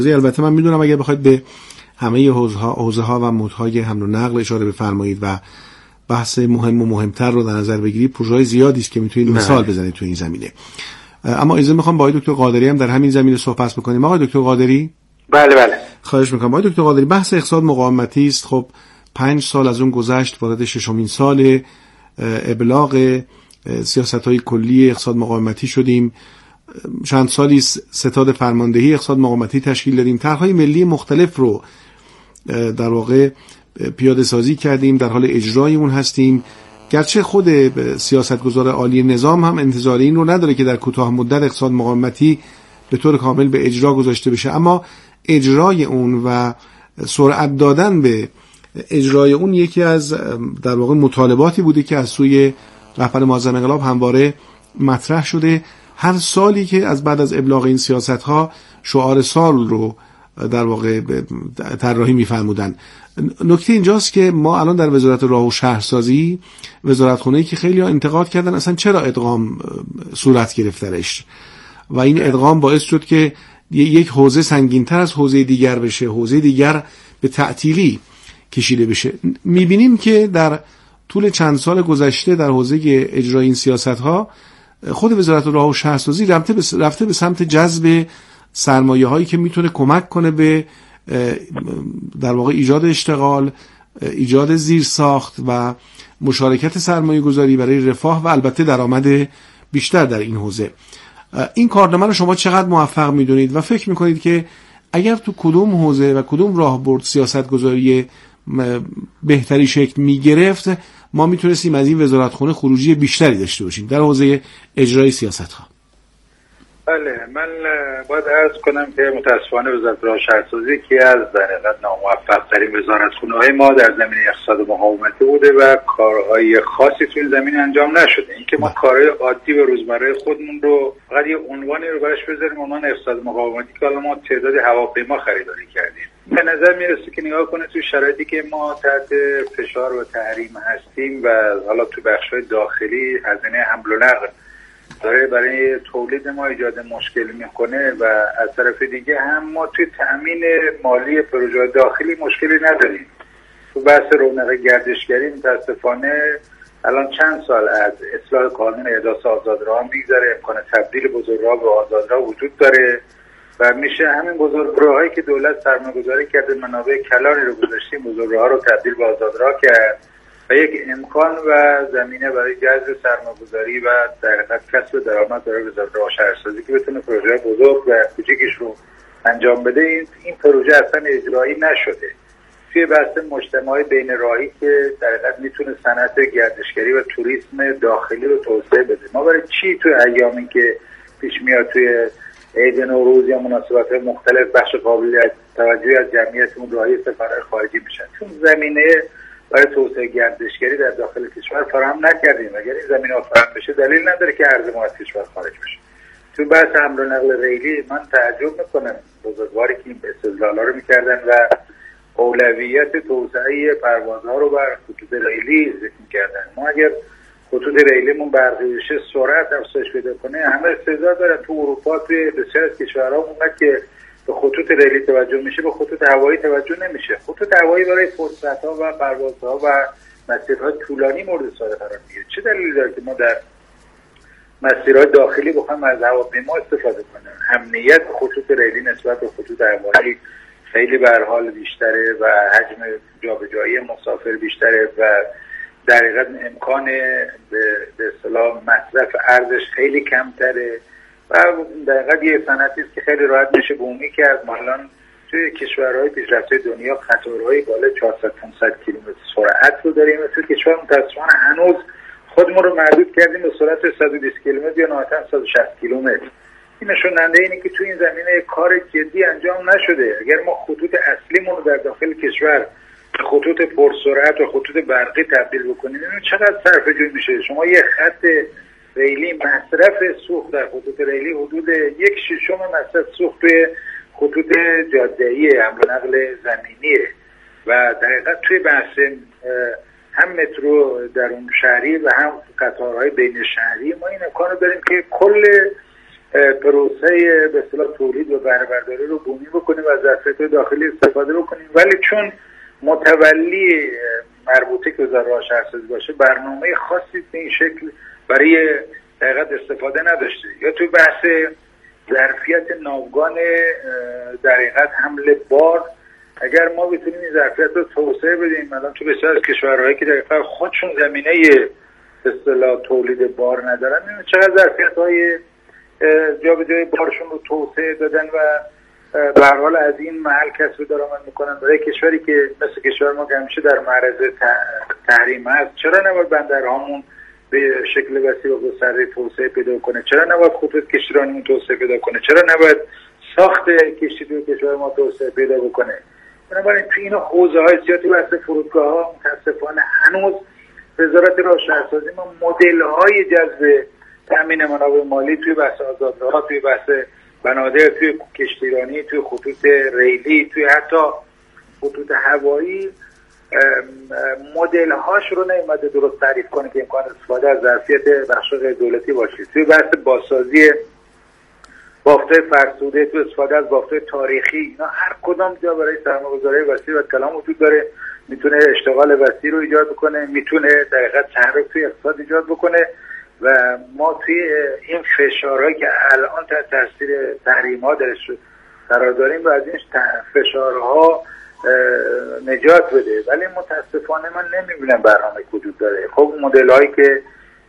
البته من میدونم اگر بخواید به همه حوزه ها و مودهای حمل و نقل اشاره بفرمایید و بحث مهم و مهمتر رو در نظر بگیرید، پروژه‌های زیادی است که میتونید مثال بزنید تو این زمینه. اما اجازه میخوام با دکتر قادری هم در همین زمینه صحبت بکنیم. آقای دکتر قادری؟ بله. خواهش میکنم. آقای دکتر قادری، بحث اقتصاد مقاومتی است. خب 5 سال از اون گذشت، وارد 6مین سال ابلاغ سیاست‌های کلی اقتصاد مقاومتی شدیم. چند سالی ستاد فرماندهی اقتصاد مقاومتی تشکیل دادیم. طرح‌های ملی مختلف رو در واقع پیاده سازی کردیم، در حال اجرای اون هستیم. گرچه خود سیاستگزار عالی نظام هم انتظار این رو نداره که در کوتاه مدت اقتصاد مقاومتی به طور کامل به اجرا گذاشته بشه، اما اجرای اون و سرعت دادن به اجرای اون یکی از در واقع مطالباتی بوده که از سوی رهبر معظم انقلاب همواره مطرح شده. هر سالی که از بعد از ابلاغ این سیاست‌ها شعار سال رو در واقع طراحی می‌فرمودن. نکته اینجاست که ما الان در وزارت راه و شهرسازی، وزارتخونه‌ای که خیلی‌ها انتقاد کردن اصلا چرا ادغام صورت گرفت درش، و این ادغام باعث شد که یک حوزه سنگین‌تر از حوزه دیگر بشه، حوزه دیگر به تعطیلی کشیده بشه. می‌بینیم که در طول چند سال گذشته در حوزه اجرای این سیاست‌ها خود وزارت راه و شهرسازی رفته به سمت جذب سرمایه‌هایی که میتونه کمک کنه به در واقع ایجاد اشتغال، ایجاد زیرساخت و مشارکت سرمایه‌گذاری برای رفاه و البته درآمد بیشتر در این حوزه. این کارنامه رو شما چقدر موفق میدونید و فکر میکنید که اگر تو کدوم حوزه و کدوم راهبرد سیاستگذاری بهتری شکل میگرفت، ما میتونستیم از این وزارتخونه خروجی بیشتری داشته باشیم در حوزه اجرای سیاست‌ها؟ بله، من باید عرض کنم که متاسفانه وزارت راه و شهرسازی یکی از در حقیقت ناموفق‌ترین وزارتخونه‌های ما در زمینه اقتصاد مقاومتی بوده و کارهای خاصی تو این زمینه انجام نشده. اینکه ما کارهای عادی و روزمره خودمون رو فقط یه عنوانی رو براش بذاریم، عنوان اقتصاد مقاومتی، که حالا ما تعداد هواپیما خریداری کردیم. به نظر میرسه که نگاه کنه تو شرایطی که ما تحت فشار و تحریم هستیم و حالا تو بخش‌های داخلی هزینه حمل و نقل داره برای تولید ما ایجاد مشکل میکنه و از طرف دیگه هم ما توی تأمین مالی پروژه داخلی مشکلی نداریم. تو بحث رونق گردشگری متاسفانه الان چند سال از اصلاح قانون احداث آزادراه میگذره، امکان تبدیل بزرگراه به آزادراه وجود داره و میشه همین بزرگراهایی که دولت سرمایه‌گذاری کرده، منابع کلانی رو گذاشتیم، بزرگراه رو تبدیل به آزادراه کرد و یک امکان و زمینه برای جذب سرمایه‌گذاری و در حقیقت کسب درآمد برای وزارت راه و شهرسازی که بتونه پروژه بزرگ و کوچیکش رو انجام بده. این پروژه اصلا اجرایی نشده. توی بحث مجتمع بین راهی که در حقیقت میتونه صنعت گردشگری و توریسم داخلی رو توسعه بده، ما برای چی توی ایامی که پیش میاد توی عید نوروز یا مناسبات مختلف بخش قابل توجهی از جمعیتمون راهی سفرهای خارجی میشن؟ چون زمینه برای توسعه گردشگری در داخل کشور فراهم نکردیم. اگر این زمینه فراهم بشه دلیل نداره که ارز ما از کشور خارج بشه. تو بحث حمل و نقل ریلی من تعجب میکنم بزرگواری که این استدلالا رو میکردن و اولویت توسعه پروازها رو بر خطوط ریلی ذکر میکردن. ما اگر خطوط ریلیمون برقی بشه، سرعت افزایش پیدا کنه، همه استعداد دارن. تو اروپا توی بسیار از کشورها اونقدر که به خطوط ریلی توجه میشه به خطوط هوایی توجه نمیشه. خطوط هوایی برای فرصت‌ها و پروازها و مسیرهای طولانی مورد استفاده قرار میگیره. چه دلیلی داره که ما در مسیرهای داخلی بخوایم از هواپیما استفاده کنیم؟ امنیت خطوط ریلی نسبت به خطوط هوایی خیلی به هر حال بیشتره و حجم جابجایی مسافر بیشتره و در حقیقت امکان به اصطلاح مصرف ارزش خیلی کمتره و در حقیقت یه صنعتی است که خیلی راحت میشه بومی کرد. ما الان توی کشورهای پیشرفته دنیا قطارهای بالا 400-500 کیلومتر سرعت رو داریم و توی کشور متأسفانه هنوز خودمون رو محدود کردیم به سرعت 120 کیلومتر یا نهایتاً 160 کیلومتر. این نشوننده اینه که توی این زمینه کار جدی انجام نشده. اگر ما خطوط اصلیمون رو در داخل کشور خطوط پرسرعت و خطوط برقی تبدیل بکنیم، چقدر صرفه‌جویی میشه؟ شما یه خط ریلی مصرف سوخت در خطوط ریلی حدود 1/6 مصرف سوخت توی خطوط جاده‌ای حمل و نقل زمینیه و در حقیقت توی بحث هم مترو درون شهری و هم قطارهای بین شهری ما این امکانو داریم که کل پروسه به اصطلاح تولید و بهره برداری رو بومی بکنیم و از ظرفیت‌های داخلی استفاده بکنیم، ولی چون متولی مربوطه که وزارت راه شهرسازی باشه برنامه خاصی به این شکل برای دقیقاً استفاده نداشته، یا توی بحث ظرفیت ناوگان در حقیقت حمل بار اگر ما بتونیم این ظرفیت رو توسعه بدیم، الان تو بسیار از کشورهایی که دقیقاً خودشون زمینه به اصطلاح تولید بار ندارن، چقدر ظرفیت‌های جابجایی بارشون رو توسعه دادن و به هر حال از این محل کسب درآمد میکنن. برای کشوری که مثل کشور ما که همیشه در معرض تحریم هست، چرا نباید بندرهامون به شکل وسیع و گسترده توسعه پیدا کنه؟ چرا نباید خطوط کشتیرانیمون توسعه پیدا کنه؟ چرا نباید ساخت کشتی توی کشور ما توسعه پیدا بکنه؟ بنابراین تو این حوزه‌های زیادی بحث فرودگاه‌ها متأسفانه هنوز وزارت راه شهرسازی ما مدل‌های جذب تامین منابع مالی توی بحث آزادراه، توی بحث بنادر، توی کشتیرانی، توی خطوط ریلی، توی حتی خطوط هوایی مدل‌هاش رو نیومده درست تعریف کنه که امکان استفاده از ظرفیت بخش غیر دولتی باشه. توی بحث بازسازی بافت‌های فرسوده، توی استفاده از بافت‌های تاریخی، اینا هر کدام جا برای سرمایه‌گذاری وسیع و کلام وجود داره، میتونه اشتغال وسیع رو ایجاد بکنه، میتونه دقیقاً تحرک توی اقتصاد ایجاد بکنه و ما توی این فشارهایی که الان تحت تاثیر تحریم‌ها درش قرار داریم و از این فشارها نجات بده. ولی متاسفانه من نمیبینم برنامه وجود داره. خب مدل‌هایی که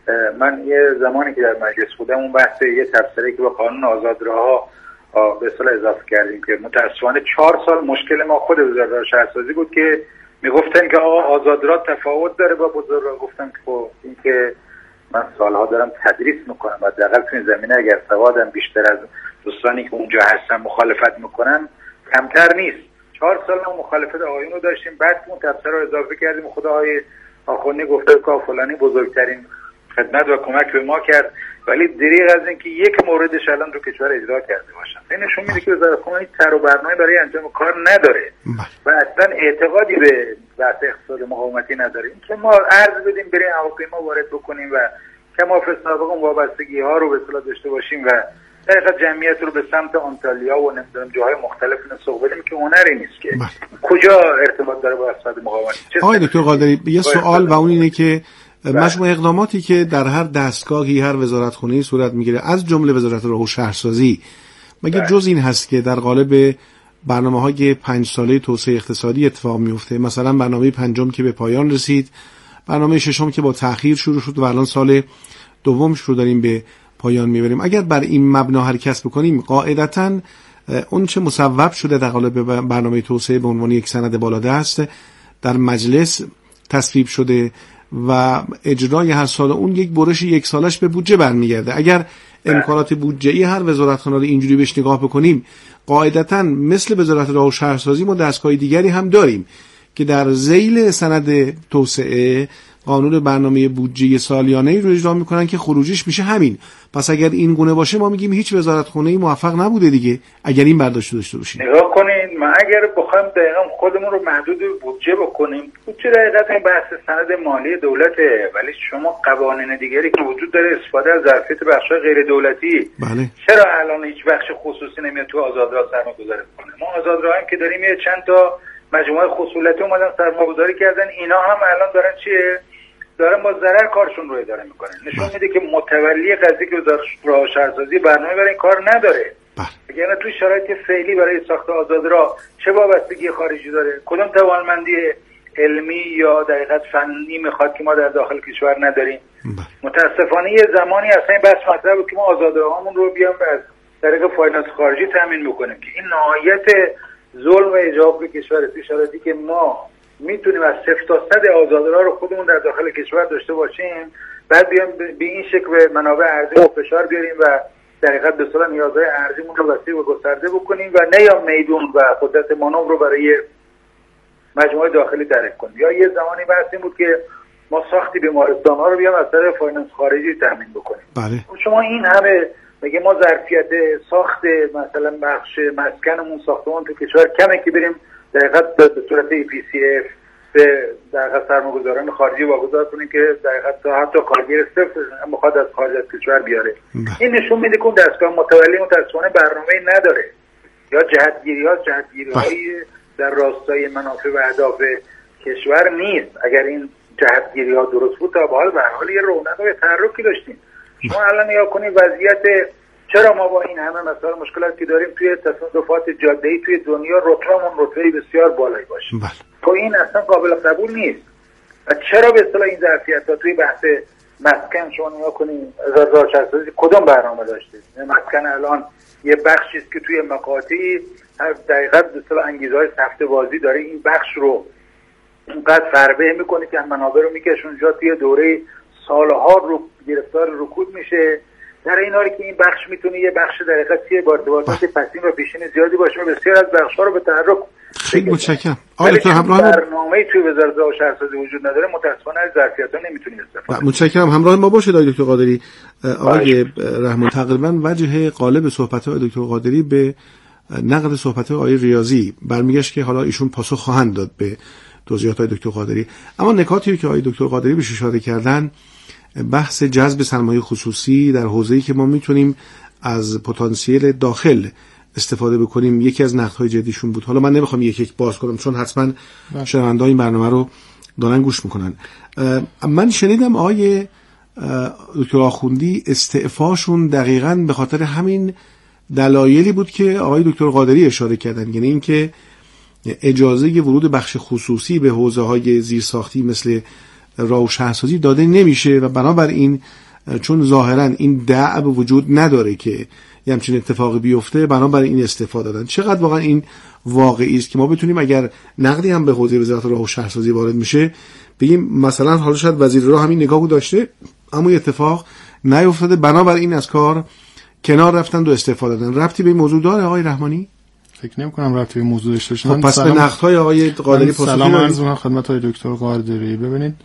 من یه زمانی که در مجلس بودم اون بحث یه تبصره که با قانون آزادراه‌ها به اصطلاح اضافه کردیم که متاسفانه 4 سال مشکل ما خود وزارت راه شهرسازی بود که میگفتن که آزادراه تفاوت داره با بزرگراه. گفتم که خب این که من سالها دارم تدریس میکنم و حداقل تو این زمینه اگر سوادم بیشتر از دوستانی که اونجا هستن مخالفت میکنن کمتر نیست. 4 سال ما مخالفت آقایون رو داشتیم، بعد اون تبصره رو اضافه کردیم. خدا آقای آخوندی گفته که فلانی بزرگترین خدمت و کمک به ما کرد، ولی دریغ از اینکه یک موردش الان تو کشور اجرا کرده باشن. این نشون میده که وزارت خونه طرح و برنامه برای انجام کار نداره و اصلا اعتقادی به بحث اقتصاد مقاومتی نداره. این که ما ارز بدیم برای هواپیما وارد بکنیم و کمافه سابق اون وابستگی ها رو به اصطلاح داشته باشیم و دقیقاً جمعیت رو به سمت آنتالیا و نمیدونم جاهای مختلف نسوق بدیم که هنری نیست که کجا ارتباط داره با اقتصاد مقاومتی. آقای دکتر قادری یه سوال و اون اینه که مجموع اقداماتی که در هر دستگاهی هر وزارتخونه‌ای صورت میگیره از جمله وزارت راه و شهرسازی مگه جز این هست که در قالب برنامه‌های 5 ساله توسعه اقتصادی اتفاق میفته؟ مثلا برنامه 5 که به پایان رسید، برنامه 6 که با تأخیر شروع شد و الان سال دومش رو داریم به پایان میبریم. اگر بر این مبنا حرکت بکنیم قاعدتاً اون چه مصوب شده در قالب برنامه توسعه به عنوان یک سند بالادست در مجلس تصویب شده و اجرای هر سال اون یک برش 1 سالش به بودجه برمیگرده. اگر امکانات بودجه‌ای هر وزارتخانه رو اینجوری بهش نگاه بکنیم قاعدتاً مثل وزارت راه و شهرسازی ما دستگاه دیگری هم داریم که در ذیل سند توسعه قانون برنامه بودجه سالیانه‌ای رو اجرا میکنن که خروجیش میشه همین. پس اگر این گونه باشه ما میگیم هیچ وزارتخونه‌ای موفق نبوده دیگه اگر این برداشت داشته باشیم. نگاه کنین، ما اگر بخوایم دقیقاً خودمون رو محدود به بودجه بکنیم، بودجه دقیقاً بحث سند مالی دولته، ولی شما قوانین دیگری که وجود داره استفاده از ظرفیت بخش‌های غیر دولتی. بله. چرا الان هیچ بخش خصوصی نمیاد تو آزادراه سرمایه‌گذاری کنه؟ ما آزادراه هم که داریم یه چند تا مجموعه خصوصی اومدن سرمایه‌گذاری کردن، اینا هم الان دارن دارن با ضرر کارشون رو اداره میکنن. نشون میده که متولی قضیه که وزارت راه شهرسازی برنامه برای این کار نداره. اگر توی شرایط فعلی برای ساخت آزادراه چه وابستگی خارجی داره، کدام توانمندی علمی یا دقیقاً فنی میخواد که ما در داخل کشور نداریم. متاسفانه یه زمانی اصلا بحث مطرح بود که ما آزادراهامون رو بیام از طریق فایننس خارجی تامین بکنیم که این نهایت ظلم و اجحاف به کشور. توی شرایطی که ما میتونیم از 0 تا 100 آزادراه رو خودمون در داخل کشور داشته باشیم، بعد بیام به این شکل به منابع ارزی و فشار بیاریم و در حقیقت به اصطلاح نیازهای ارزیمون رو وسیع و گسترده بکنیم و نه یا میدون و قدرت مانور رو برای مجموعه داخلی تعریف کنیم. یا یه زمانی بحث این بود که ما ساختی بیمارستان‌ها رو بیام از طریق فایننس خارجی تامین بکنیم. بله. شما این همه میگه ما ظرفیت ساخت مثلا بخش مسکنمون ساختمان تو کشور کمه که بریم در حقیقت به صورت EPCF به در حقیقت سرمایه‌گذاران خارجی واگذار کنیم که در حقیقت حتی کارگر صفر میخواد از خارج از کشور بیاره. این نشون میده که اون دستگاه متولی متاسفانه برنامه‌ای نداره یا جهتگیری‌هایی در راستای منافع و اهداف کشور نیست. اگر این جهتگیری‌ها درست بود تا به حال به حال یه رونق و تحرکی داشتیم. شما الان نگاه کنید وضعیت چرا ما با این همه مسائل مشکلاتی که داریم توی تصادفات جاده‌ای توی دنیا رتبه‌مون رتبه بسیار بالایی باشه. تو این اصلا قابل قبول نیست. و چرا به اصطلاح این ظرفیت‌ها توی بحث مسکن شما نگاه کنید 1400 کدوم برنامه داشته؟ مسکن الان یه بخشی است که توی مقاطعی هر دقیقاً به اصطلاح انگیزه‌های سفته بازی داره این بخش رو اینقدر فربه میکنه که منابع رو میکشه اونجا توی دوره سالها رو گرفتار رکود میشه. در این حالی که این بخش میتونه یه بخش در حقیقت با ارتباطات پسین و پیشین زیادی باشه و بسیار از بخش‌ها رو به تحرک. خیلی متشکرم. آقای دکتر همراه برنامه‌ای توی وزارت راه و شهرسازی وجود نداره، متأسفانه از ظرفیت‌ها نمیتونیم استفاده. متشکرم. همراه ما باشید آقای دکتر قادری. آقای رحمان، تقریبا وجه غالب صحبت‌های دکتر قادری به نقد صحبت‌های آقای ریاضی برمیگشت که حالا ایشون پاسخ خواهند داد به توضیحات‌های دکتر قادری. اما نکاتی که آقای دکتر قادری بهش اشاره کردن بحث جذب سرمایه خصوصی در حوزه‌ای که ما میتونیم از پتانسیل داخل استفاده بکنیم، یکی از نقدهای جدیشون بود. حالا من نمیخوام یک یک باز کنم چون حتما شنونده‌های این برنامه رو دارن گوش میکنن. من شنیدم آقای دکتر آخوندی استعفاشون دقیقاً به خاطر همین دلایلی بود که آقای دکتر قادری اشاره کردن، یعنی اینکه اجازه ورود بخش خصوصی به حوزه‌های زیرساختی مثل راه و شهرسازی داده نمیشه و بنابراین چون ظاهرا این دعو وجود نداره که یه همچین اتفاقی بیفته بنابراین این استفاده دادن. چقدر واقعا این واقعی است که ما بتونیم اگر نقدی هم به حوزه وزارت راه و شهرسازی وارد میشه بگیم مثلا حالا شاید وزیر راه همین نگاهو داشته اما اتفاق نیفتاده بنابراین از کار کنار رفتن و استفاده دادن. ربطی به این موضوع داره آقای رحمانی؟ فکر نمی‌کنم ربطی به موضوع داشته باشه. پس به نقدهای آقای قادری پاسخ بدید. سلام عرض می‌کنم خدمت آقای دکتر قادری. ببینید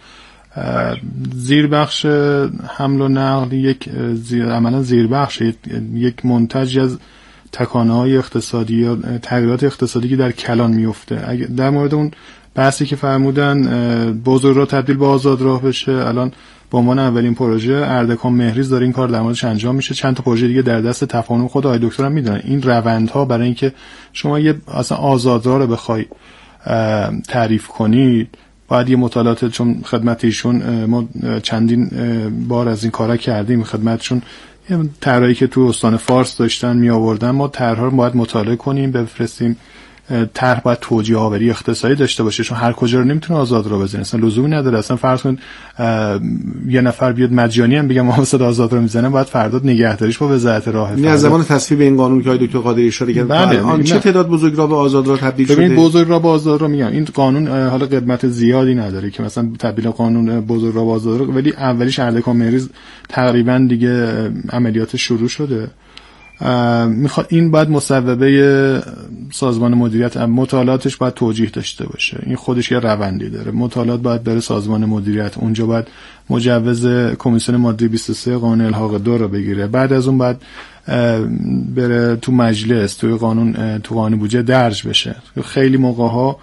زیر بخش حمل و نقل یک عملا زیر بخش یک منتج از تکانه‌های اقتصادی یا تغییرات اقتصادی که در کلان میفته. در مورد اون بحثی که فرمودن بزرگراه تبدیل به آزادراه بشه، الان به عنوان اولین پروژه اردکان مهریز داره این کار در موردش انجام میشه. چند تا پروژه دیگه در دست تفاهم خود آقای دکتر هم میدونن. این روندها برای اینکه شما یه اصلا آزادراه رو بخوای تعریف کنید باید یه مطالعات، چون خدمت ایشون ما چندین بار از این کارا کردیم خدمتشون، یه طرحی که تو استان فارس داشتن می آوردن ما طرح‌ها رو باید مطالعه کنیم بفرستیم. طرح باید توجیه آوری اقتصادی داشته باشه چون هر کجا رو نمیتونه آزاد رو بزنه، اصلا لزومی نداره. اصلا فرض کن یه نفر بیاد مجانی هم بگه ما واسه آزاد رو میزنه باید فردا نگهداریش با وزارت راه. این از زمان تصویب این قانون که آقای دکتر قادری اشاره کردن آن چه تعداد بزرگراه به آزادراه تبدیل شده؟ ببین بزرگراه به آزادراه میگم این قانون حالا قدمت زیادی نداره که مثلا تبدیل قانون بزرگراه به آزادراه، ولی اولیش اردکان مهریز تقریبا دیگه عملیات شروع شده. میخواد این باید مصوبه سازمان مدیریت مطالعاتش باید توجیه داشته باشه. این خودش یه روندی داره. مطالعات باید بره سازمان مدیریت، اونجا باید مجوز کمیسیون ماده 23 قانون الحاق 2 رو بگیره. بعد از اون باید بره تو مجلس، تو قانون بودجه درج بشه. خیلی موقع‌ها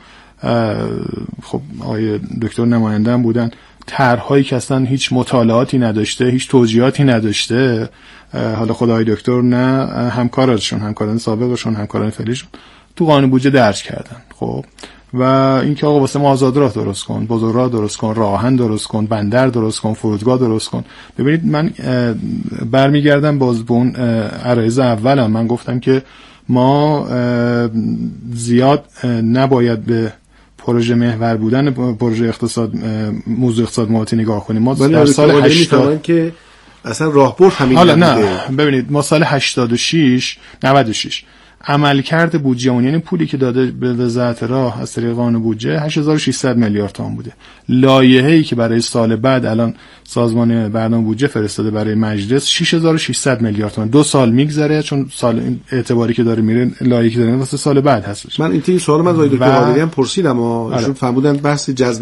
خب آقای دکتر نماینده هم بودن، طرح‌هایی که اصلا هیچ مطالعاتی نداشته، هیچ توجیهاتی نداشته، حالا خدای دکتر نه همکاران سابقشون، همکاران فعلیشون تو قانون بودجه درج کردن. خب و اینکه آقا واسه ما آزادراه درست کن، بزرگراه درست کن، راه آهن درست کن، بندر درست کن، فرودگاه درست کن. ببینید من برمیگردم باز به اون عرایض اولم. من گفتم که ما زیاد نباید به پروژه محور بودن پروژه موضوع اقتصاد مواتی نگاه کنیم. ما در سال 80 که اصلا راهبرد همین حالا نه ببینید ما سال 96 عملکرد بودجه یعنی پولی که داده به وزارت راه از طریق قانون بودجه 8600 میلیارد تومان بوده. لایحه‌ای که برای سال بعد الان سازمان برنامه بودجه فرستاده برای مجلس 6600 میلیارد تومان. 2 سال میگذره چون سال اعتباری که داره میره لایحه‌ای که داره واسه سال بعد هستش. من این سوال من از دکتر قادری هم پرسیدم ایشون فرمودن بحث جذب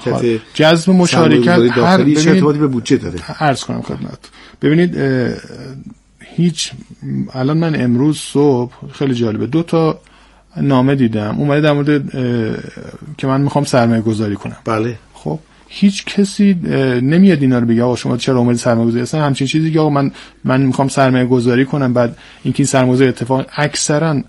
مشارکت داخلی چه ارتباطی به بودجه داره. عرض کنم خدمت. ببینید الان من امروز صبح خیلی جالبه 2 تا نامه دیدم اومده در مورد که من میخوام سرمایه گذاری کنم. بله. خب هیچ کسی نمیاد اینا رو بگه آقا شما چرا اومدید سرمایه گذاری، اصلا همچین چیزی که آقا من میخوام سرمایه گذاری کنم بعد اینکه این سرمایه گذاری اتفاق اکثرا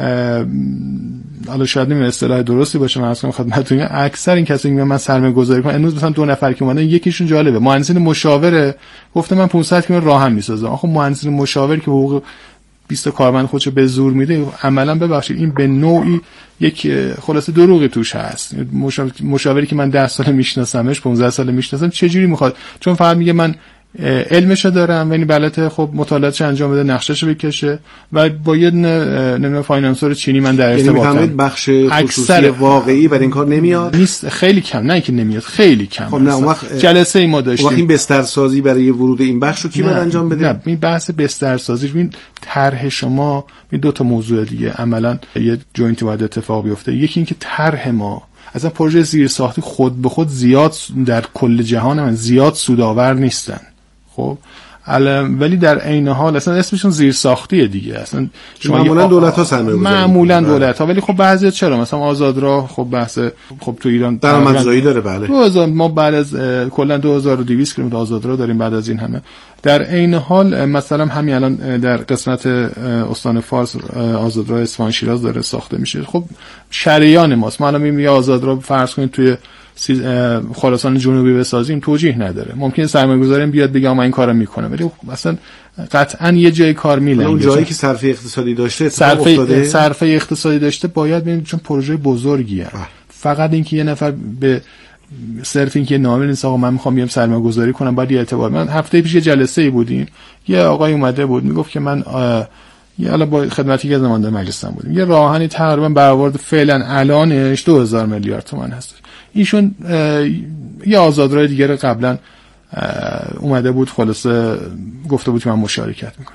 حالا شاید نمیدونم اصطلاح درستی باشه، من اصلا خدمتتون اکثر این کسایی که من سرمایه گذاری کنم امروز مثلا 2 نفر که اومدن یکیشون جالبه مهندس مشاوره گفته من 500 میلیون راهن میسازم. آخه مهندس مشاور که حقوق 20 کارمند خودشو به زور میده عملا ببخشید این به نوعی یک خلاصه دروغی توش هست. مشاوری که من 10 سال میشناسمش 15 سال میشناسم چجوری میخواد، چون فقط میگه من علمشو دارم یعنی بلته خب مطالعاتش انجام بده نقشهشو بکشه و با یه نمیدونم فاینانسور چینی من در ارتباطم. یعنی بخش خصوصی واقعی برای این کار نمیاد نیست، خیلی کم، نه اینکه نمیاد خیلی کم. خب نه اون وقت جلسه ای ما داشتیم این بسترسازی برای ورود این بخشو کی باید انجام بده؟ نه این بحث بسترسازی این طرح شما این 2 تا موضوع دیگه عملا یه جوینتی باید اتفاق بیفته. یکی اینکه طرح ما اصلا پروژه زیرساختی خود به خود زیاد در کل جهان هم زیاد سودآور نیستن. خب ولی در عین حال اصلا اسمشون زیرساختیه دیگه، اصلا شما معمولا دولت‌ها سرمایه گذاری معمولا دولت‌ها، ولی خب بعضیا چرا مثلا آزادراه خب بحث خب تو ایران درآمدزایی داره. بله ما بعد از کلا 2200 کیلومتر آزادراه داریم بعد از این همه. در عین حال مثلا همین الان در قسمت استان فارس آزادراه اصفهان شیراز داره ساخته میشه. خب شریان ماست، ما الان میگیم آزادراه فرض کنید توی خراسان جنوبی بسازیم توجیه نداره، ممکنه سرمایه‌گذاری بیاد بگه ما این کارو میکنه ولی مثلا قطعا یه جای کار میلنگه. اون جایی که صرفه اقتصادی داشته صرفه اقتصادی داشته باید ببینید چون پروژه بزرگیه. فقط اینکه یه نفر به صرف اینکه نامه نیست آقا من میخوام بیام سرمایه‌گذاری کنم باید یه اعتبار. من هفته پیش یه جلسه‌ای بودیم یه آقای اومده بود میگفت که من حالا با خدمتی که از نماینده مجلسم بودیم یه راهنی تقریبا برآورد فعلا الانش 2000 میلیارد تومان هست. ایشون یه آزادراه دیگه رو قبلا اومده بود خلاصه گفته بود که من مشارکت میکنم.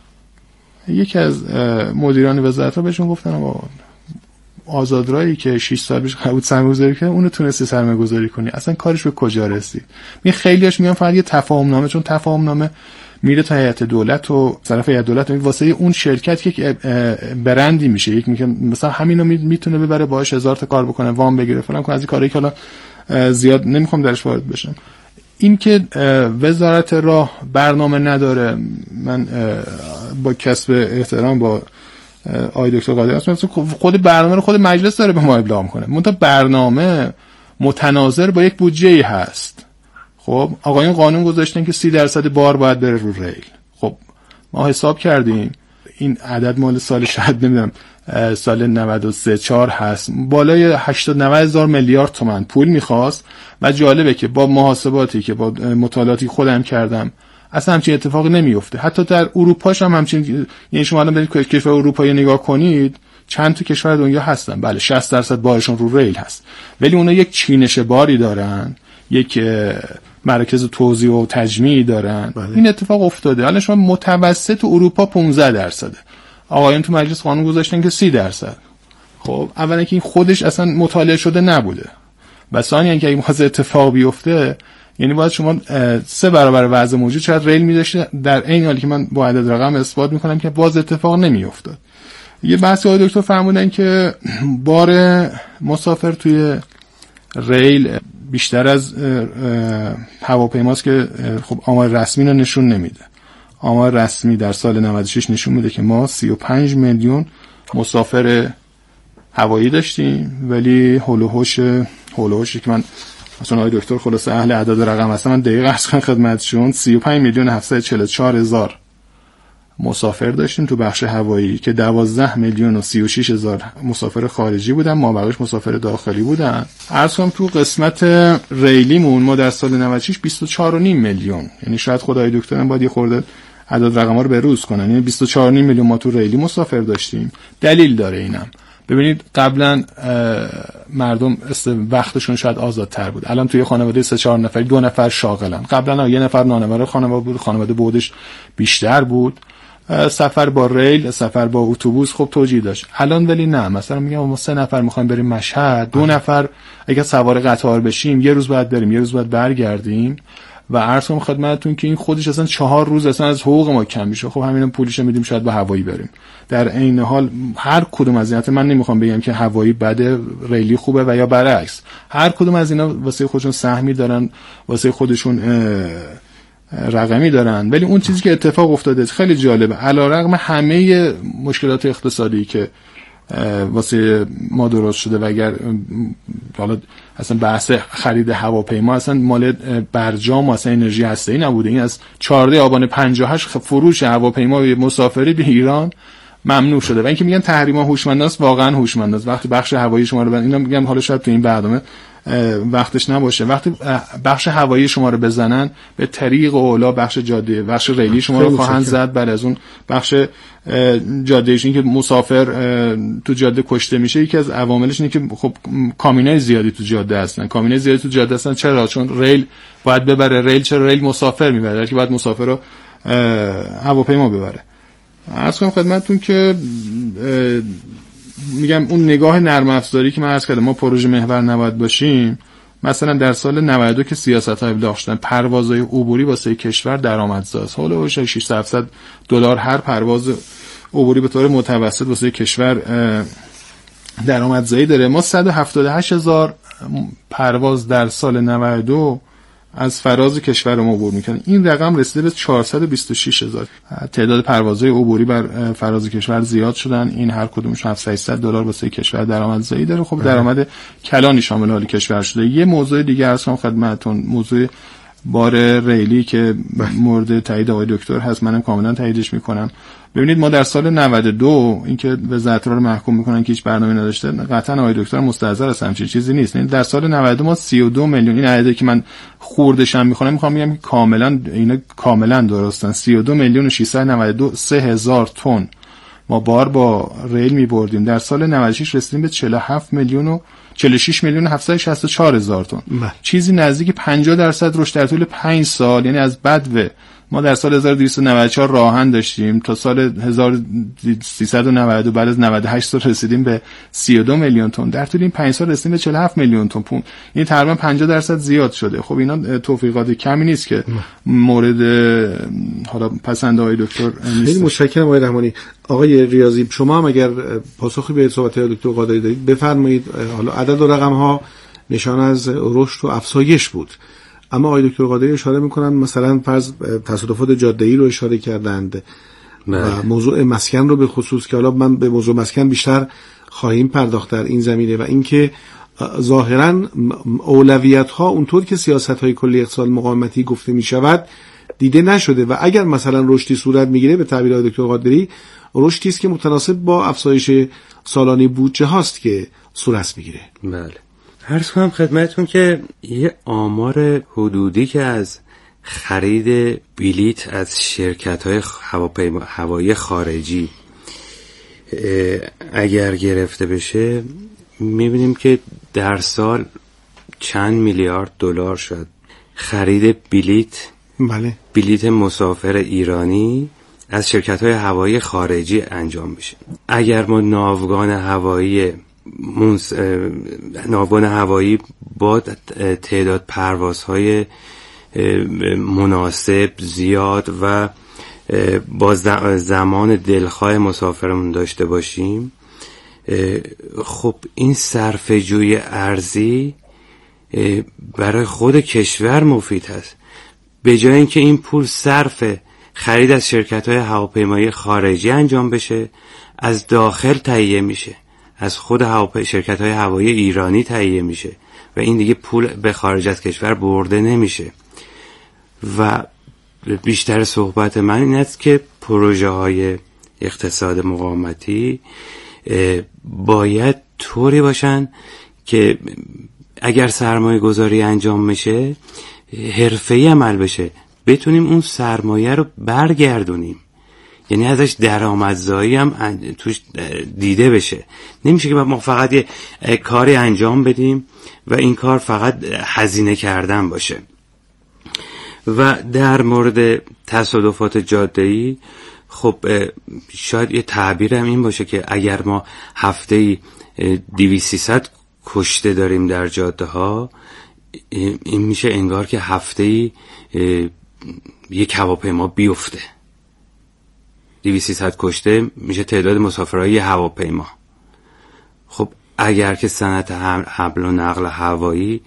یکی از مدیران وزارت رو بهشون گفتن آقا آزادراهی که 6 سال پیش قبول سرمایه‌گذاری کرد اونو تونستی سرمایه‌گذاری کنی اصلا کارش به کجا رسید؟ می خیلیاش میان فقط یه تفاهم نامه، چون تفاهم نامه میره تا هیئت دولت و طرف هیئت دولت واسه اون شرکت یک برندی میشه، یک میگه مثلا همینو میتونه ببره باهاش 1000 تا کار بکنه وام بگیره فلان کنه. از این کارایی که حالا زیاد نمیخوام درش وارد بشم. این که وزارت راه برنامه نداره، من با کسب احترام با آقای دکتر قادری هستم خود برنامه رو خود مجلس داره به ما ابلاغ کنه، منتها برنامه متناظر با یک بودجه هست. خب آقایون قانون گذاشتن که 30% بار باید بره رو ریل. خب ما حساب کردیم این عدد مال سال شاید نمیدونم سال 93 4 هست، بالای 80-90 هزار میلیارد تومان پول میخواست و جالبه که با محاسباتی که با مطالعاتی خودم کردم اصلا همچین اتفاقی نمیفته. حتی در اروپاش هم همچین، یعنی شما الان برید کشور اروپایی نگاه کنید چند تا کشور دنیا هستن بله 60% بارشون رو ریل هست ولی اونا یک چینش باری دارن، یک مرکز توزیع و تجمیع دارن. بله. این اتفاق افتاده. حالا شما متوسط اروپا 15%، آقایون تو مجلس قانون گذاشتن که 30%. خب اولا که این خودش اصلا مطالعه شده نبوده و ثانیاً که اگه واسه اتفاق بیفته یعنی باید شما 3 برابر وضع موجود شاید ریل می‌داشته، در این حالی که من با عدد رقم اثبات میکنم که باز اتفاق نمیافتاد. یه بحثی آقای دکتر فرمودن که بار مسافر توی ریل بیشتر از هواپیماست که خب آمار رسمی رو نشون نمیده. آمار رسمی در سال 96 نشون میده که ما 35 میلیون مسافر هوایی داشتیم ولی هولوهوشی که من مثلا آقای دکتر خلاصه اهل اعداد رقم هستن من دقیق عرض کنم خدمتشون 35 میلیون 744 هزار مسافر داشتیم تو بخش هوایی که 12 میلیون و 36 هزار مسافر خارجی بودن، ما بقیش مسافر داخلی بودن. عرض کنم تو قسمت ریلیمون ما در سال 96 24.5 میلیون، یعنی شاید خدای دکترم باید یه خورده عدد رقم‌ها رو بروز کنن، یعنی 24.5 میلیون ما تو ریلی مسافر داشتیم. دلیل داره اینم. ببینید قبلا مردم وقتشون شاید آزادتر بود، الان توی خانواده 3-4 نفری 2 نفر شاغلن. قبلا یه نفر نانور خانواده بود، خانواده بودش بیشتر بود، سفر با ریل سفر با اتوبوس خب توجیه داشت. الان ولی نه، مثلا میگم ما 3 نفر میخوایم بریم مشهد، 2 نفر اگه سوار قطار بشیم یه روز بعد بریم یه روز بعد برگردیم و عرض کنم خدمتتون که این خودش اصلا 4 روز اصلا از حقوق ما کم میشه. خب همینا پولش میدیم شاید به هوایی بریم. در عین حال هر کدوم از اینا، من نمیخوام بگم که هوایی بده ریلی خوبه و یا برعکس، هر کدوم از اینا واسه خودشون سهمی دارن، واسه خودشون رقمی دارن. ولی اون چیزی که اتفاق افتاده خیلی جالبه، علیرغم همه مشکلات اقتصادی که واسه ما درست شده و اگر حالا اصلا بحث خرید هواپیما اصلا مال برجام و اصلا انرژی هسته‌ای نبوده، این از 14 آبان 58 فروش هواپیمای مسافری به ایران ممنوع شده و اینکه میگن تحریما هوشمندانه است، واقعا هوشمندانه است. وقتی بخش هوایی شما رو اینا میگم حالا شاید تو این برنامه وقتش نباشه، وقتی بخش هوایی شما رو بزنن به طریق اولا بخش جاده، بخش ریلی شما رو خواهند زد. بعد از اون بخش جادهش این که مسافر تو جاده کشته میشه، یکی از عواملش اینه که خب کامیونای زیادی تو جاده هستن. چرا؟ چون ریل باید ببره. ریل چرا؟ ریل مسافر میبره که باید مسافر رو هواپیما ببره. عرض کنم خدمتتون که میگم اون نگاه نرم افزاری که من عرض کردم، ما پروژه محور نباید باشیم. مثلا در سال 92 که سیاست‌ها ابداع شدن، پروازهای عبوری واسه کشور درآمدزاست. حالا $600-700 هر پرواز عبوری به طور متوسط واسه کشور درآمدزایی داره. ما 178,000 پرواز در سال 92 از فراز کشور ما عبور میکنن. این رقم رسیده به 426,000. تعداد پروازهای عبوری بر فراز کشور زیاد شدن. این هر کدومش $700-800 واسه کشور درآمدزایی داره. خب درآمد کلانی شامل حال کشور شده. یه موضوع دیگه ارسام خدمتتون، موضوع بار ریلی که مورد تایید آقای دکتر هست، منم کاملا تاییدش میکنم. ببینید ما در سال 92 اینکه وزارت رو محکوم میکنن که هیچ برنامه‌ای نداشته، قطعا آقای دکتر مستحضر هستن، همچین چیزی نیست. در سال 92 ما 32 میلیون، این عددی که من خوردشم میخونم، میخوام بگم که اینا کاملا درستن. 32,693,000 تن ما بار با ریل میبردیم. در سال 96 رسیدیم به 46,764,000 تن. چیزی نزدیک 50% رشد در طول 5 سال. یعنی از بدو ما در سال 1294 راهن داشتیم تا سال 1390 بعد از 98 سال رسیدیم به 32 میلیون تن. در طول این 5 سال رسیدیم به 47 میلیون تن. این تقریبا 50% زیاد شده. خب اینا توفیقات کمی نیست که مورد حالا پسند آقای دکتر نیست. خیلی متشکرم آقای رحمانی. آقای ریاضی، شما هم اگر پاسخی به صحبت دکتر قادری دارید بفرمایید. حالا عدد و رقم ها نشان از رشد و افزایش بود، اما آقای دکتر قادری اشاره میکنن مثلا فرض تصادفات جاده‌ای رو اشاره کردند و موضوع مسکن رو به خصوص، که حالا من به موضوع مسکن بیشتر خواهیم پرداخت در این زمینه، و اینکه ظاهرا اولویت ها اونطور که سیاست های کلی اقتصاد مقاومتی گفته می شود دیده نشده و اگر مثلا رشدی صورت میگیره به تعبیر آقای دکتر قادری رشدی است که متناسب با افزایش سالانه بودجه هاست که صورت میگیره. بله. عرض کنم خدمتتون که یه آمار حدودی که از خرید بلیت از شرکت‌های هوایی خارجی اگر گرفته بشه می‌بینیم که در سال چند میلیارد دلار شد خرید بلیت. بله. بلیت مسافر ایرانی از شرکت‌های هوایی خارجی انجام میشه. اگر ما ناوگان هوایی با تعداد پروازهای مناسب زیاد و با زمان دلخواه مسافرمون داشته باشیم، خب این صرفه‌جویی ارزی برای خود کشور مفید هست. به جای اینکه این پول صرف خرید از شرکت‌های هواپیمایی خارجی انجام بشه، از داخل تهیه میشه، از خود شرکت‌های هوایی ایرانی تهیه میشه و این دیگه پول به خارج از کشور برده نمیشه. و بیشتر صحبت من این است که پروژه‌های اقتصاد مقاومتی باید طوری باشن که اگر سرمایه گذاری انجام میشه حرفه‌ای عمل بشه، بتونیم اون سرمایه رو برگردونیم، یعنی ازش درآمدزایی هم توش دیده بشه. نمیشه که ما فقط یه کاری انجام بدیم و این کار فقط هزینه کردن باشه. و در مورد تصادفات جاده‌ای خب شاید یه تعبیرم این باشه که اگر ما هفته‌ای 200-300 کشته داریم در جاده ها، این میشه انگار که هفته‌ای یک هواپیما بیفته. 200-300 کشته میشه تعداد مسافرهای هواپیما. خب اگر که صنعت حمل و نقل هوایی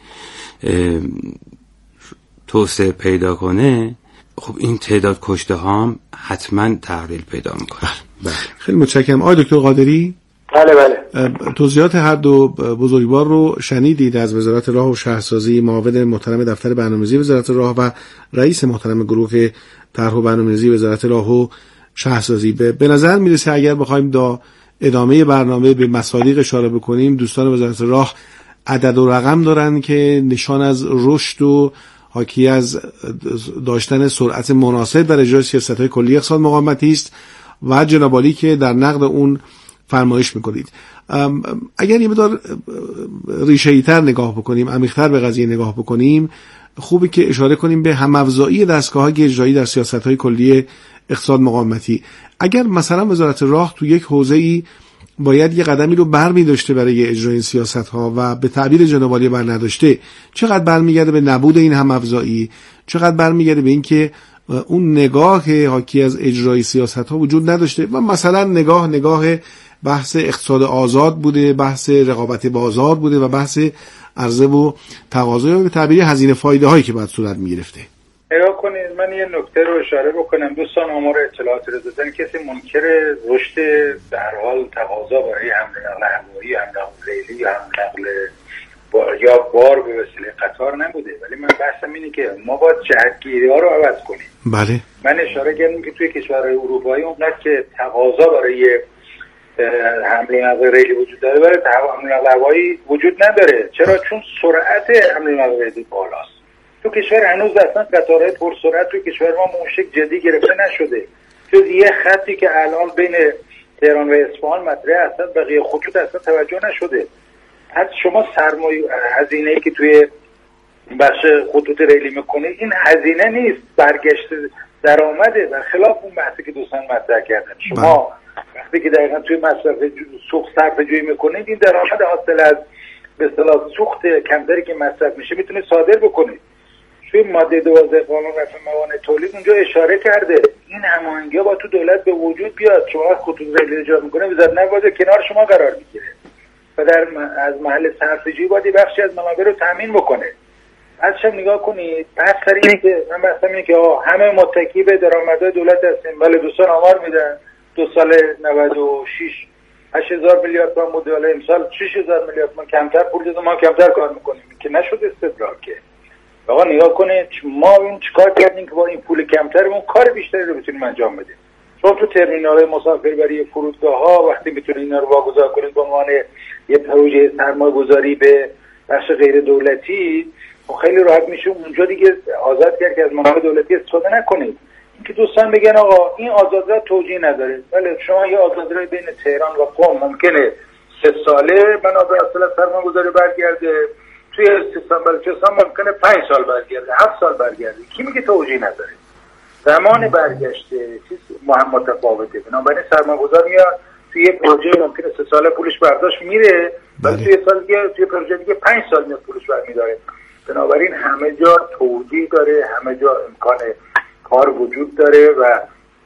توسعه پیدا کنه، خب این تعداد کشته ها هم حتما تقلیل پیدا میکنه. بله. خیلی متشکرم. آقای دکتر قادری، بله توضیحات هر دو بزرگوار رو شنیدید از وزارت راه و شهرسازی، معاون محترم دفتر برنامه‌ریزی وزارت راه و رئیس محترم گروه طرح و برنامه‌ریزی وزارت راه و شهرسازی. به نظر میرسه اگر بخوایم تا ادامه برنامه به مصادیق اشاره بکنیم، دوستان وزارت راه عدد و رقم دارن که نشان از رشد و حاکی از داشتن سرعت مناسب در اجرای سیاست‌های کلی اقتصاد مقاومتی است و جناب عالی که در نقد اون فرمایش میکنید. اگر یه مقدار ریشه‌ای‌تر نگاه بکنیم، عمیق‌تر به قضیه نگاه بکنیم، خوبه که اشاره کنیم به هم‌افزایی دستگاه‌های اجرایی در سیاست‌های کلی اقتصاد مقاومتی. اگر مثلا وزارت راه تو یک حوزه‌ای باید یه قدمی رو برمی داشته برای اجرای این سیاست‌ها و به تعبیر جناب عالی بر نداشته، چقدر برمیگرده به نبود این هم‌افزایی، چقدر برمیگرده به این که اون نگاه حاکی از اجرای سیاست‌ها وجود نداشته و مثلا نگاه بحث اقتصاد آزاد بوده، بحث رقابت بازار بوده و بحث عرضه و تقاضا به تعبیر هزینه فایده هایی که باید صورت می‌گرفته. نگاه کنید، من یه نکته رو اشاره بکنم. دوستان آمار اطلاعات رو دادن، کسی منکر رشد به هر حال تقاضا برای حمل نقل هوایی، حمل نقل ریلی، حمل نقل یا بار به وسیله قطار نبوده، ولی من بحثم اینه که ما باید جهتگیری‌ها رو عوض کنیم. بله. من اشاره کردم که توی کشورهای اروپایی اونقدر که تقاضا برای حمل نقل ریلی وجود داره، برای حمل نقل هوایی وجود نداره. چرا؟ چون سرعت حمل نقل ریلی بالاست. تو کشور هنوز اصلا قطارهای پرسرعت تو کشور ما موشک جدی گرفته نشده. جز یه خطی که الان بین تهران و اصفهان مطرحه، اصلا بقیه خطوط اصلا توجه نشده. حتی شما سرمایه هزینه‌ای که توی بخش خطوط ریلی میکنه، این هزینه نیست، برگشت درآمده، در خلاف اون بحثی که دوستان مطرح کردن. شما وقتی که دقیقاً توی مصرف سوخت صرفه‌جویی میکنید، این درآمد حاصل از به اصطلاح سوخت کمتری که مصرف میشه میتونید صادر بکنید. توی ماده 12 قانون رفع موانع تولید اونجا اشاره کرده این هماهنگی‌ها با تو دولت به وجود بیاد. شما خطوط ریلی اجرا میکنه، وزارت نقل کنار شما قرار میگیره و از محل صرفه‌جویی باید بخشی از منابع رو تامین بکنه. بعدش نگاه کنید، بحث سر اینه که من بحثم اینه که همه متکی به درآمدهای دولت هستیم. بله، دوستان آمار میدن 2 سال 96 8000 میلیارد تومان بوده، حالا امسال 6000 میلیارد تومان کمتر پول دادن، ما کمتر کار میکنیم که نشد استدراک. آقا نگاه کنید، ما این چیکار کردیم که با این پول کمترمون کار بیشتری رو بتونیم انجام بدیم. شما تو ترمینال‌های مسافربری فرودگاه‌ها وقتی میتونید اینا رو واگذار کنید به عنوان یه پروژه سرمایه‌گذاری به بخش غیر دولتی، خیلی راحت میشه اونجا دیگه آزاد کرد که از منابع دولتی استفاده نکنید. اینکه دوستان بگن آقا این آزادراه توجیه نداره، ولی شما یه آزادراه بین تهران و قم ممکنه 3 ساله منابع اصلا سرمایه‌گذاری برگرده، توی سیستان بلوچستان ممکنه 5 سال برگرده، 7 سال برگرده. کی میگه توجیه نداره؟ زمان برگشته چیز متفاوته. بنابراین سرمایه‌گذار میاد توی یه پروژه ممکنه 3 ساله پولش برداشت میره، ولی توی سال دیگه توی پروژه دیگه 5 سال میاد پولش برمی‌داره. بنابراین همه جا توجیه داره، همه جا امکان کار وجود داره و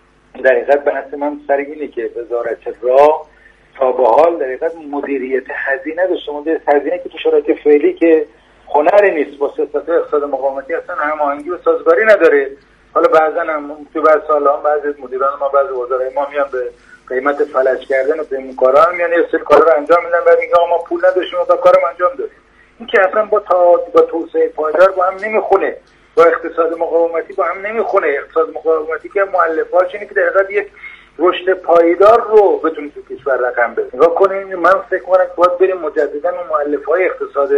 در حقیقت بحث من سر اینه که وزارت راه تا به حال در حقیقت مدیریت هزینه داشته. مدیریت هزینه که تو شرایط فعلی که هنری نیست، با سیاست اقتصاد مقاومتی اصلا هماهنگی و سازگاری نداره. حالا بعضا هم تو بعض سال‌ها بعضی مدیران ما، بعضی وزرای ما میان به قیمت فلج کردن و به کارا میان یه سری کارا رو انجام میدن، بعد میگن ما پول نداشتیم و کارم انجام دادیم. این که اصلا با توسعه پایدار با هم نمیخونه، با اقتصاد مقاومتی با هم نمیخونه. اقتصاد مقاومتی که مؤلفه‌اش اینه که در حقیقت یک رشد پایدار رو بتونید تو کشور رقم بزنید. نگاه کنید، من فکر می‌کنم باید بریم مجددا اون مؤلفه‌های اقتصاد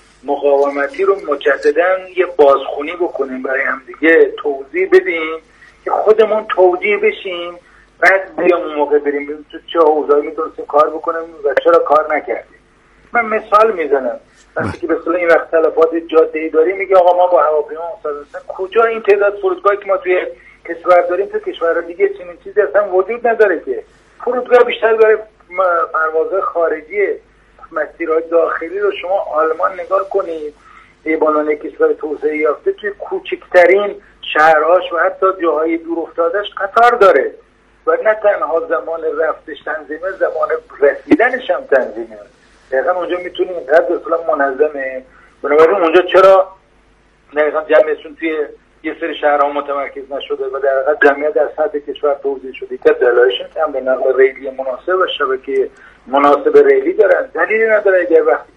مقاومتی رو مجددا یه بازخونی بکنیم، برای هم دیگه توضیح بدیم که خودمون توجیه بشیم، بعد بیام اون موقع بریم ببینیم تو چه حوزه‌ای می‌تونیم کار بکنیم و چرا کار نکردیم. من مثال میزنم، وقتی که به اصطلاح این وقت تلفات جاده‌ای داریم، میگه آقا ما با هواپیما مثلا کجا این تعداد فرودگاهی که ما توی کشور داریم تو کشورهای دیگه چنین چیزی اصلا وجود نداره که فرودگاه بیشتر برای پروازهای خارجی. مسیرهای داخلی رو شما آلمان نگاه کنید، به عنوان کشور توسعه یافته توی کوچکترین شهرهاش و حتی جاهای دور افتادهش قطار داره و نه تنها زمان رفتش تنظیمه، زمان رسیدنش هم تنظیمه. دقیقا اونجا میتونیم اینقدر اصلا منظمه. بنابراین اونجا چرا دقیقا جمعیتشون توی یه سری شهرها متمرکز نشده و در حقیقت جمعیت در سطح کشور توزیع شده که دلایلش هم به نقل ریلی مناسب و شبکه مناسب ریلی دارن. دلیلی نداره اگر وقتی